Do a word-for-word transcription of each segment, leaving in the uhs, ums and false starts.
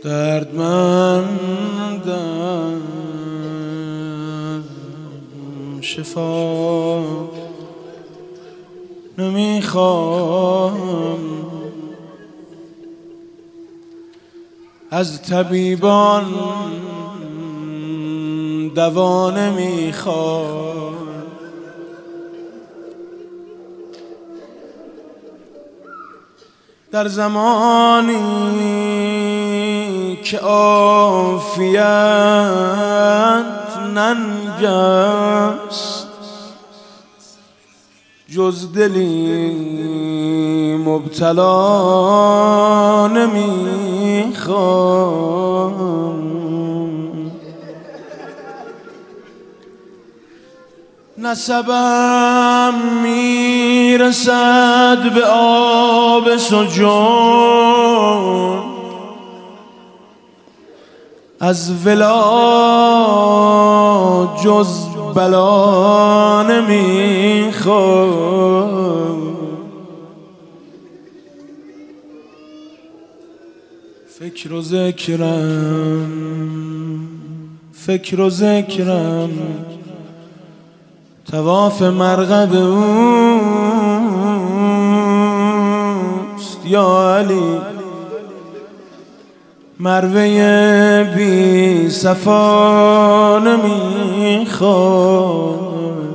دردمندم شفا نمیخوام، از طبیبان دوا نمیخوام. در زمانی که عافیت ننگ است، جز دلی مبتلا نمیخوام. نسبم میرسد به آب سجون، از ولا جز بلا نمیخوام. فکر و ذکرم فکر و ذکرم طواف مرغد اوست یا علی، مروه بی صفا نمیخوام.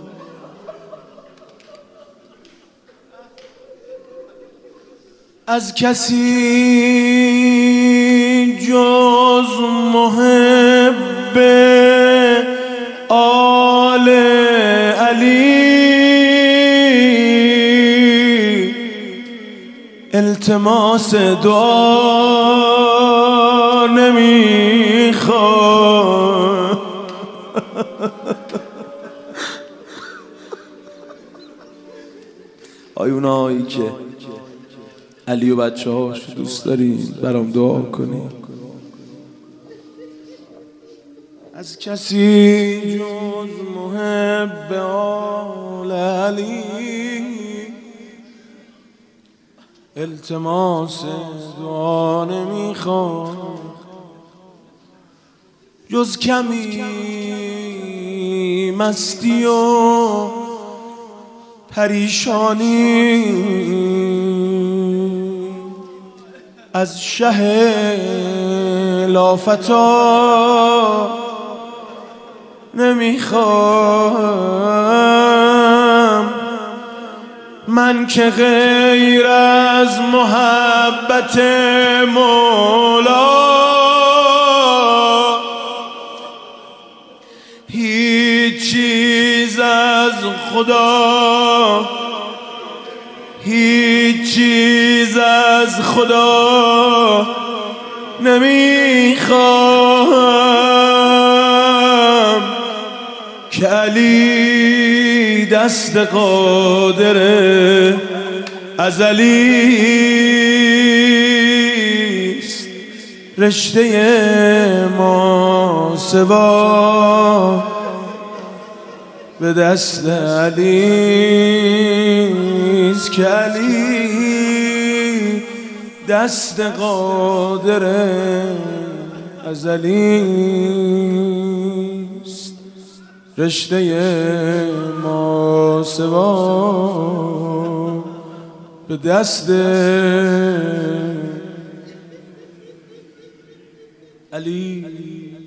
از کسی جز محب آل علی التماس دعا نمیخوام. آیونایی که علی و بچه هاش دوست دارین برام دعا کنین. از کسی جز محب آل علی التماس دعا نمیخوام، جز کمی مستی و پریشانی از شه لافتا نمیخوام. من که غیر از محبت مولا هیچ چیز از خدا هیچ چیز از خدا نمیخوام. که علی دست قادر ازلیست، رشته ما سوا به دست علیست. که علی دست قادر ازلیست، رشته ما سوا به دست علی.